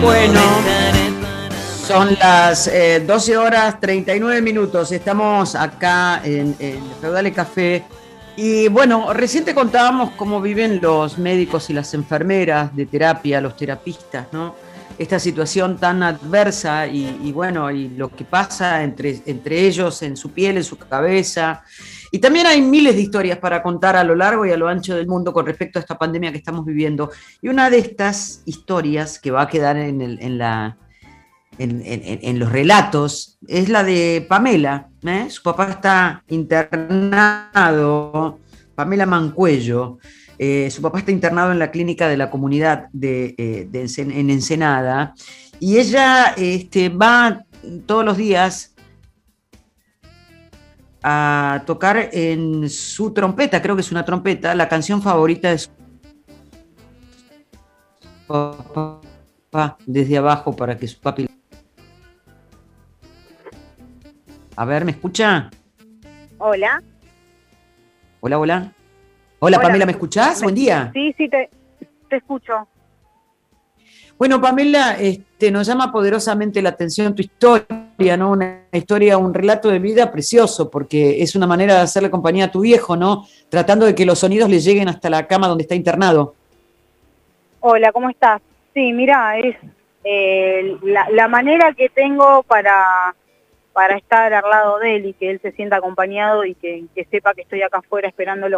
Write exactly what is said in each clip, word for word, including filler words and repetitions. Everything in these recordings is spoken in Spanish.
Bueno, son las eh, doce horas treinta y nueve minutos. Estamos acá en el Feudale Café. Y bueno, recién te contábamos cómo viven los médicos y las enfermeras de terapia, los terapistas, ¿no? Esta situación tan adversa y, y bueno, y lo que pasa entre, entre ellos, en su piel, en su cabeza. Y también hay miles de historias para contar a lo largo y a lo ancho del mundo con respecto a esta pandemia que estamos viviendo. Y una de estas historias que va a quedar en, el, en, la, en, en, en los relatos es la de Pamela. ¿eh? Su papá está internado, Pamela Mancuello. Eh, su papá está internado en la clínica de la comunidad de, eh, de Encen- en Ensenada. Y ella este, va todos los días a tocar en su trompeta, creo que es una trompeta, la canción favorita de su papá, desde abajo para que su papi... A ver, ¿me escucha? Hola. Hola, hola. Hola, Hola Pamela, ¿me escuchás? Me... Buen día. Sí, sí, te, te escucho. Bueno, Pamela, este, nos llama poderosamente la atención tu historia, ¿no? Una historia, un relato de vida precioso, porque es una manera de hacerle compañía a tu viejo, ¿no? Tratando de que los sonidos le lleguen hasta la cama donde está internado. Hola, ¿cómo estás? Sí, mira, es eh, la, la manera que tengo para, para estar al lado de él y que él se sienta acompañado y que, que sepa que estoy acá afuera esperándolo.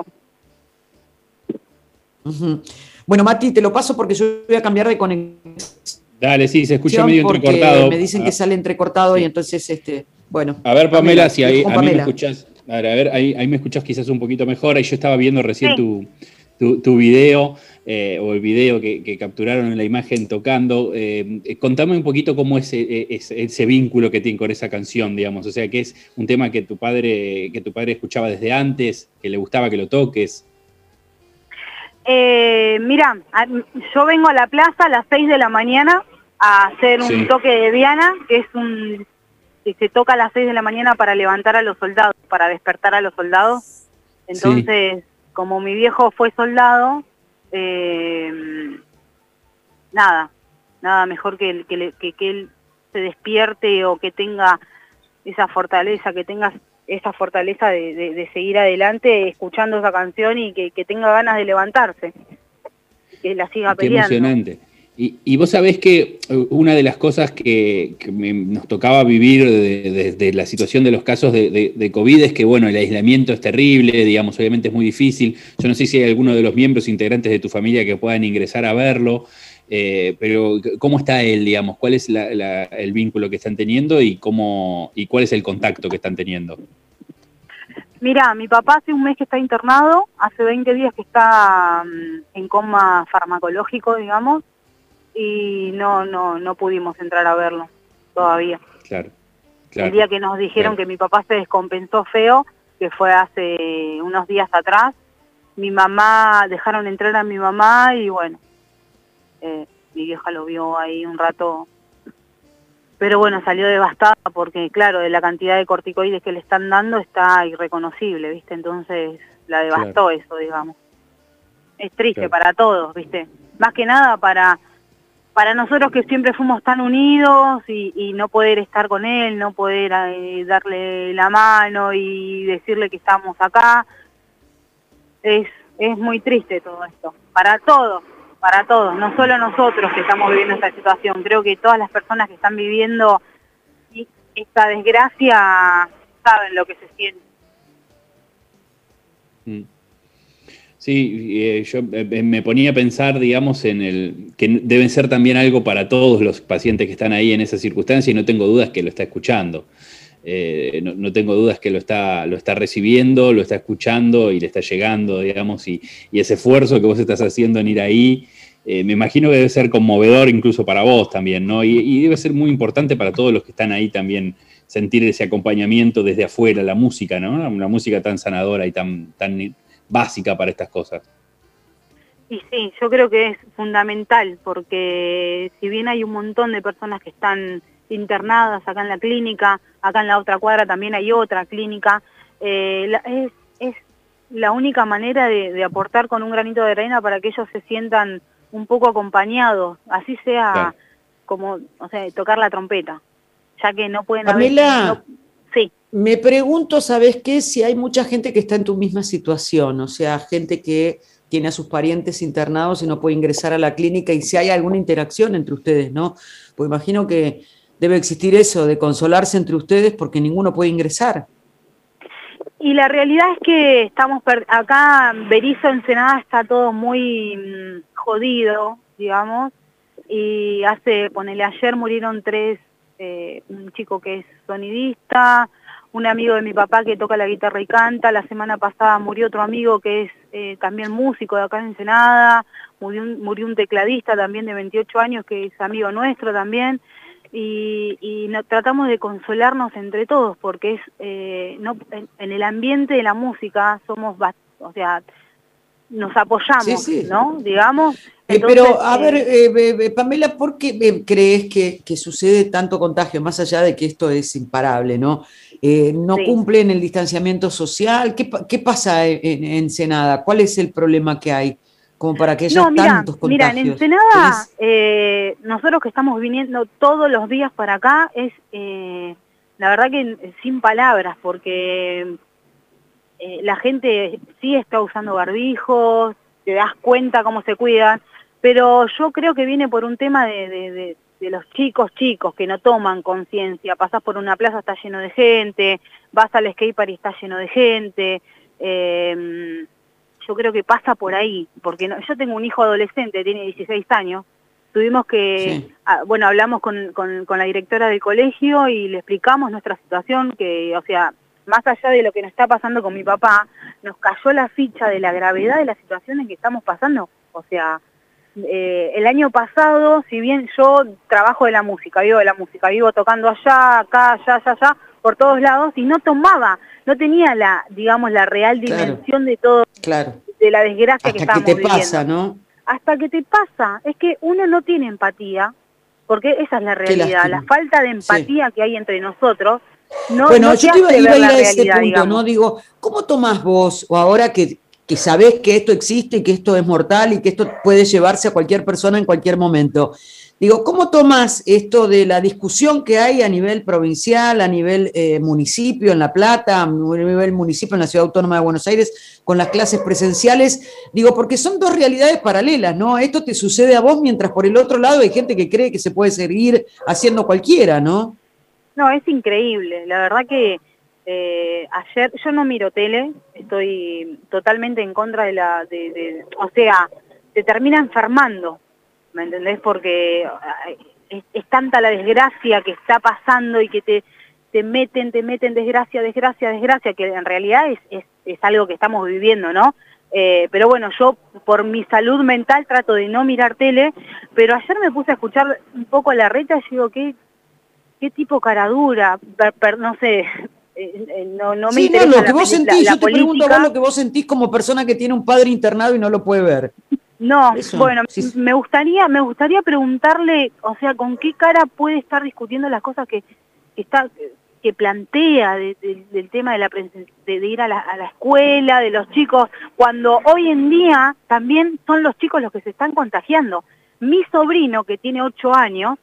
Uh-huh. Bueno, Mati, te lo paso porque yo voy a cambiar de conexión. Dale, sí, se escucha medio entrecortado. Me dicen ah, que sale entrecortado sí. Y entonces, este, bueno. A ver, Pamela, Pamela si ahí, a mí me escuchás. A ver, a ver ahí, ahí me escuchás quizás un poquito mejor. Ahí yo estaba viendo recién sí. tu, tu, tu video, eh, o el video que, que capturaron en la imagen tocando. Eh, contame un poquito cómo es ese, ese vínculo que tiene con esa canción, digamos. O sea, que es un tema que tu padre, que tu padre escuchaba desde antes, que le gustaba que lo toques. Eh, mira, yo vengo a la plaza a las seis de la mañana a hacer un sí. toque de diana, que es un que se toca a las seis de la mañana para levantar a los soldados, para despertar a los soldados. Entonces, sí. como mi viejo fue soldado, eh, nada, nada mejor que, que, que, que él se despierte o que tenga esa fortaleza, que tenga esa fortaleza de, de, de seguir adelante escuchando esa canción y que, que tenga ganas de levantarse, que la siga Qué peleando. Emocionante. Y, y vos sabés que una de las cosas que, que me, nos tocaba vivir desde de, de la situación de los casos de, de, de COVID es que, bueno, el aislamiento es terrible, digamos, obviamente es muy difícil. Yo no sé si hay alguno de los miembros integrantes de tu familia que puedan ingresar a verlo, eh, pero ¿cómo está él, digamos? ¿Cuál es la, la, el vínculo que están teniendo y, cómo, y cuál es el contacto que están teniendo? Mira, mi papá hace un mes que está internado, hace veinte días que está um, en coma farmacológico, digamos, y no no no pudimos entrar a verlo todavía. Claro, claro. El día que nos dijeron claro. que mi papá se descompensó feo, que fue hace unos días atrás, mi mamá, dejaron entrar a mi mamá y bueno, eh, mi vieja lo vio ahí un rato, pero bueno, salió devastada porque claro, de la cantidad de corticoides que le están dando está irreconocible, ¿viste? Entonces la devastó claro. eso, digamos. Es triste claro. para todos, ¿viste? Más que nada para... Para nosotros que siempre fuimos tan unidos y, y no poder estar con él, no poder eh, darle la mano y decirle que estamos acá, es, es muy triste todo esto. Para todos, para todos, no solo nosotros que estamos viviendo esta situación, creo que todas las personas que están viviendo esta desgracia saben lo que se siente. Mm. Sí, eh, yo eh, me ponía a pensar, digamos, en el que deben ser también algo para todos los pacientes que están ahí en esa circunstancia y no tengo dudas que lo está escuchando. Eh, no, no tengo dudas que lo está, lo está recibiendo, lo está escuchando y le está llegando, digamos, y, y ese esfuerzo que vos estás haciendo en ir ahí, eh, me imagino que debe ser conmovedor incluso para vos también, ¿no? Y, y debe ser muy importante para todos los que están ahí también sentir ese acompañamiento desde afuera, la música, ¿no? Una música tan sanadora y tan... tan básica para estas cosas. Y sí, yo creo que es fundamental, porque si bien hay un montón de personas que están internadas acá en la clínica, acá en la otra cuadra también hay otra clínica, eh, la, es, es la única manera de, de aportar con un granito de arena para que ellos se sientan un poco acompañados, así sea, claro. como, o sea, tocar la trompeta, ya que no pueden Pamela, haber... No, sí. Me pregunto, ¿sabes qué? Si hay mucha gente que está en tu misma situación, o sea, gente que tiene a sus parientes internados y no puede ingresar a la clínica, y si hay alguna interacción entre ustedes, ¿no? Pues imagino que debe existir eso, de consolarse entre ustedes porque ninguno puede ingresar. Y la realidad es que estamos, per acá Berisso, Ensenada, está todo muy mmm, jodido, digamos, y hace, ponele, ayer murieron tres, eh, un chico que es sonidista, un amigo de mi papá que toca la guitarra y canta, la semana pasada murió otro amigo que es eh, también músico de acá en Ensenada, murió un, murió un tecladista también de veintiocho años que es amigo nuestro también, y, y no, tratamos de consolarnos entre todos, porque es eh, no en, en el ambiente de la música somos, o sea, nos apoyamos, sí, sí. ¿no? Digamos. Entonces, eh, pero, a eh, ver, eh, eh, Pamela, ¿por qué eh, crees que, que sucede tanto contagio, más allá de que esto es imparable, ¿no? Eh, ¿No sí. cumplen el distanciamiento social? ¿Qué, qué pasa en, en Ensenada? ¿Cuál es el problema que hay como para que haya no, mira, tantos contagios? Mira, en Ensenada, eh, nosotros que estamos viniendo todos los días para acá, es eh, la verdad que sin palabras, porque eh, la gente sí está usando barbijos, te das cuenta cómo se cuidan, pero yo creo que viene por un tema de, de, de, de los chicos chicos que no toman conciencia. Pasás por una plaza, está lleno de gente, vas al skatepark y está lleno de gente. Eh, yo creo que pasa por ahí, porque no, yo tengo un hijo adolescente, tiene dieciséis años, tuvimos que, sí. ah, bueno, hablamos con, con, con la directora del colegio y le explicamos nuestra situación, que, o sea, más allá de lo que nos está pasando con mi papá, nos cayó la ficha de la gravedad de la situación en que estamos pasando. O sea, eh, el año pasado, si bien yo trabajo de la música, vivo de la música, vivo tocando allá, acá, allá, allá, allá, por todos lados, y no tomaba, no tenía la, digamos, la real dimensión claro. de todo, claro. de la desgracia Hasta que estamos que te viviendo. Pasa, ¿no? Hasta que te pasa, es que uno no tiene empatía, porque esa es la realidad, la falta de empatía sí. que hay entre nosotros. No, bueno, no yo te iba, iba a ir a ese realidad, punto, digamos. ¿no? Digo, ¿cómo tomás vos, o ahora que, que sabés que esto existe y que esto es mortal y que esto puede llevarse a cualquier persona en cualquier momento? Digo, ¿cómo tomás esto de la discusión que hay a nivel provincial, a nivel eh, municipio en La Plata, a nivel municipio en la Ciudad Autónoma de Buenos Aires, con las clases presenciales? Digo, porque son dos realidades paralelas, ¿no? Esto te sucede a vos, mientras por el otro lado hay gente que cree que se puede seguir haciendo cualquiera, ¿no? No, es increíble. La verdad que eh, ayer, yo no miro tele, estoy totalmente en contra de la, de, de, o sea, te termina enfermando, ¿me entendés? Porque es, es tanta la desgracia que está pasando y que te, te meten, te meten desgracia, desgracia, desgracia, que en realidad es, es, es algo que estamos viviendo, ¿no? Eh, pero bueno, yo por mi salud mental trato de no mirar tele, pero ayer me puse a escuchar un poco a Larreta y digo, ¿qué? ¿Qué tipo caradura? Per, per, no sé, eh, no, no me sí, interesa no, lo que la, vos sentís, la, la yo te política. pregunto a vos lo que vos sentís como persona que tiene un padre internado y no lo puede ver. No, Eso, bueno, sí. me gustaría me gustaría preguntarle, o sea, ¿con qué cara puede estar discutiendo las cosas que, que está que plantea de, de, del tema de, la, de, de ir a la, a la escuela, de los chicos, cuando hoy en día también son los chicos los que se están contagiando? Mi sobrino, que tiene ocho años,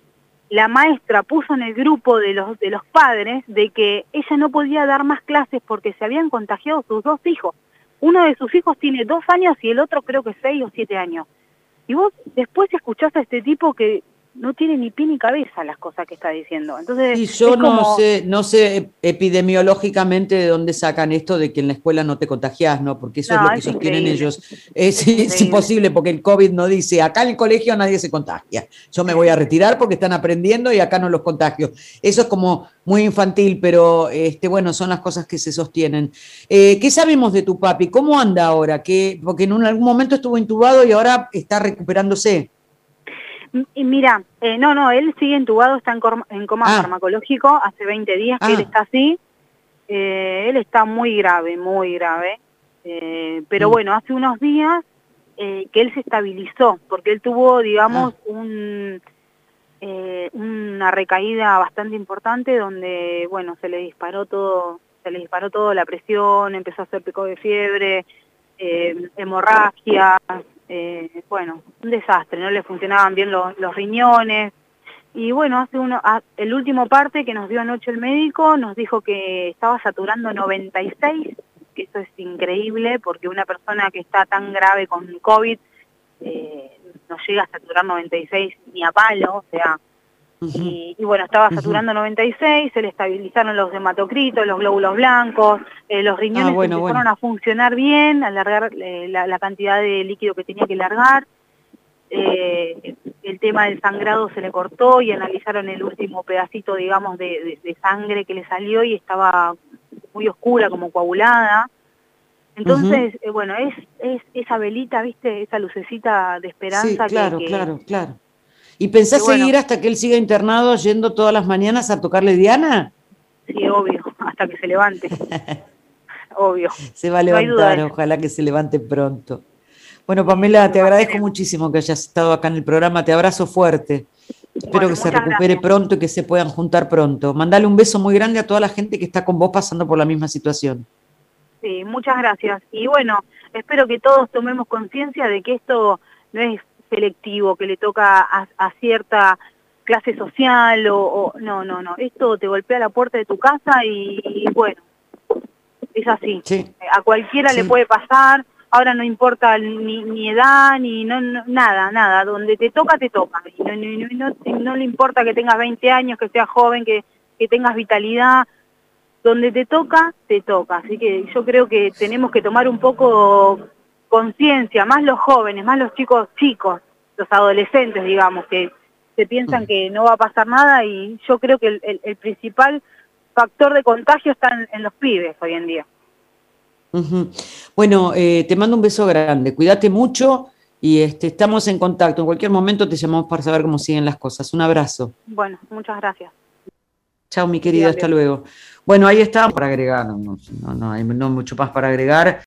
la maestra puso en el grupo de los, de los padres de que ella no podía dar más clases porque se habían contagiado sus dos hijos. Uno de sus hijos tiene dos años y el otro creo que seis o siete años. Y vos después escuchás a este tipo que no tiene ni pie ni cabeza las cosas que está diciendo. Entonces, y yo es como... no sé, no sé epidemiológicamente de dónde sacan esto de que en la escuela no te contagiás, ¿no? Porque eso no, es lo que es sostienen increíble. ellos. Es, es imposible porque el COVID no dice, acá en el colegio nadie se contagia. Yo me voy a retirar porque están aprendiendo y acá no los contagio. Eso es como muy infantil, pero este, bueno, son las cosas que se sostienen. Eh, ¿Qué sabemos de tu papi? ¿Cómo anda ahora? ¿Qué, porque en un, algún momento estuvo intubado y ahora está recuperándose. Y mira, eh, no, no, él sigue intubado, está en, coma, en coma ah. farmacológico, hace veinte días que ah. él está así, eh, él está muy grave, muy grave, eh, pero mm. bueno, hace unos días eh, que él se estabilizó, porque él tuvo, digamos, ah. un, eh, una recaída bastante importante donde, bueno, se le disparó todo, se le disparó todo, la presión, empezó a hacer pico de fiebre, eh, hemorragia. Eh, bueno, un desastre, no le funcionaban bien los, los riñones, Y bueno, hace uno, a, el último parte que nos dio anoche el médico nos dijo que estaba saturando noventa y seis, que eso es increíble porque una persona que está tan grave con COVID eh, no llega a saturar noventa y seis ni a palo, o sea, uh-huh. y, y bueno, estaba saturando uh-huh. noventa y seis, se le estabilizaron los hematocritos, los glóbulos blancos, eh, los riñones ah, bueno, empezaron bueno. a funcionar bien, a largar eh, la, la cantidad de líquido que tenía que largar. Eh, el tema del sangrado se le cortó y analizaron el último pedacito, digamos, de, de, de sangre que le salió y estaba muy oscura, como coagulada. Entonces, uh-huh. eh, bueno, es, es esa velita, ¿viste? Esa lucecita de esperanza. Sí, claro, que, que, claro, claro. ¿Y pensás bueno, seguir hasta que él siga internado yendo todas las mañanas a tocarle Diana? Sí, obvio, hasta que se levante. Obvio. Se va a levantar, no ojalá que se levante pronto. Bueno, Pamela, te agradezco muchísimo que hayas estado acá en el programa, te abrazo fuerte. Espero bueno, que se recupere gracias. pronto y que se puedan juntar pronto. Mandale un beso muy grande a toda la gente que está con vos pasando por la misma situación. Sí, muchas gracias. Y bueno, espero que todos tomemos conciencia de que esto no es selectivo, que le toca a, a cierta clase social o, o... No, no, no. Esto te golpea la puerta de tu casa y, y bueno, es así. Sí. A cualquiera sí. le puede pasar. Ahora no importa ni, ni edad, ni no, no, nada, nada. Donde te toca, te toca. Y no, no, no, no le importa que tengas veinte años, que seas joven, que, que tengas vitalidad. Donde te toca, te toca. Así que yo creo que tenemos que tomar un poco conciencia, más los jóvenes, más los chicos chicos, los adolescentes, digamos, que se piensan que no va a pasar nada y yo creo que el, el, el principal factor de contagio está en, en los pibes hoy en día. Uh-huh. Bueno, eh, te mando un beso grande, cuídate mucho y este, estamos en contacto. En cualquier momento te llamamos para saber cómo siguen las cosas. Un abrazo. Bueno, muchas gracias. Chao, mi querido, hasta luego. Bueno, ahí está para agregar, no, no, no hay no mucho más para agregar.